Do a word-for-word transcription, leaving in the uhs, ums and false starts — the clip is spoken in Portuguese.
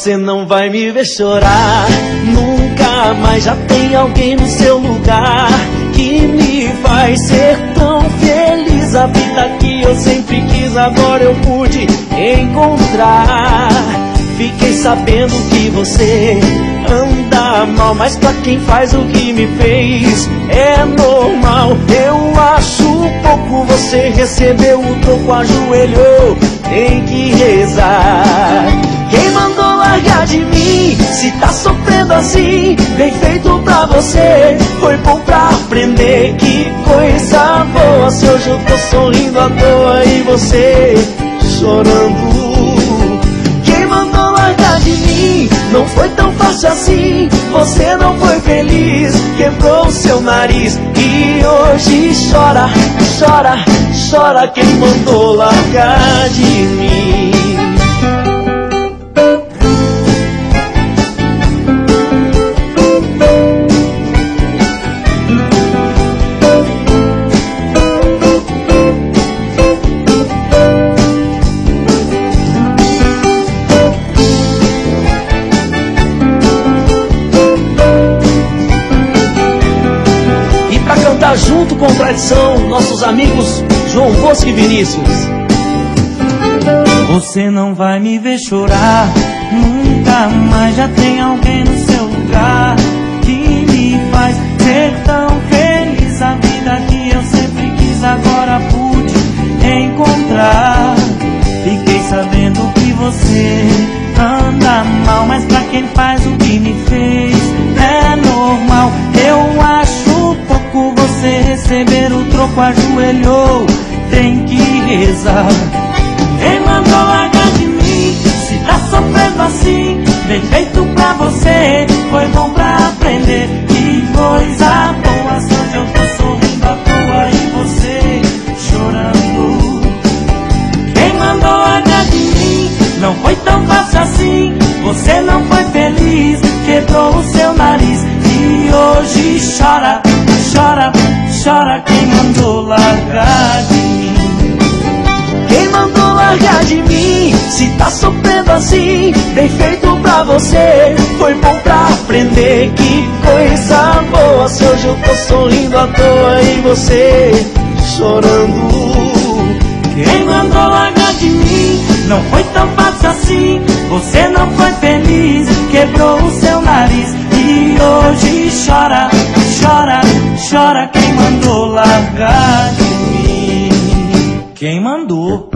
Você não vai me ver chorar nunca mais. Já tem alguém no seu lugar que me faz ser tão feliz. A vida que eu sempre quis, agora eu pude encontrar. Fiquei sabendo que você anda mal, mas pra quem faz o que me fez é normal. Eu acho pouco, você recebeu o troco, ajoelhou, tem que rezar. Quem mandou largar de mim? Se tá sofrendo assim, bem feito pra você. Foi bom pra aprender, que coisa boa. Se hoje eu tô sorrindo à toa e você chorando. Quem mandou largar de mim? Não foi tão fácil assim, você não foi feliz, quebrou o seu nariz e hoje chora, chora, chora. Quem mandou largar de mim? Junto com tradição, nossos amigos João Bosco e Vinícius. Você não vai me ver chorar nunca mais. Já tem alguém no seu lugar que me faz ser tão feliz. A vida que eu sempre quis, agora pude encontrar. Fiquei sabendo que você anda mal, mas pra quem faz o que me fez é normal. Eu acho pouco, você receber o troco, ajoelhou, tem que rezar. Quem mandou largar de mim? Se tá sofrendo assim, bem feito pra você. Foi bom pra aprender, que coisa boa. Se hoje eu tô sorrindo à toa e você chorando. Quem mandou largar de mim? Não foi tão fácil assim, você não foi feliz, quebrou o seu nariz e hoje chora, chora, chora. Quem mandou largar de mim? Quem mandou largar de mim? Se tá sofrendo assim, bem feito pra você. Foi bom pra aprender, que coisa boa. Se hoje eu tô sorrindo à toa e você chorando. Quem mandou largar de mim? Não foi tão fácil assim, você não foi feliz, quebrou o seu nariz e hoje chora, chora, chora. Quem mandou largar de mim? Quem mandou?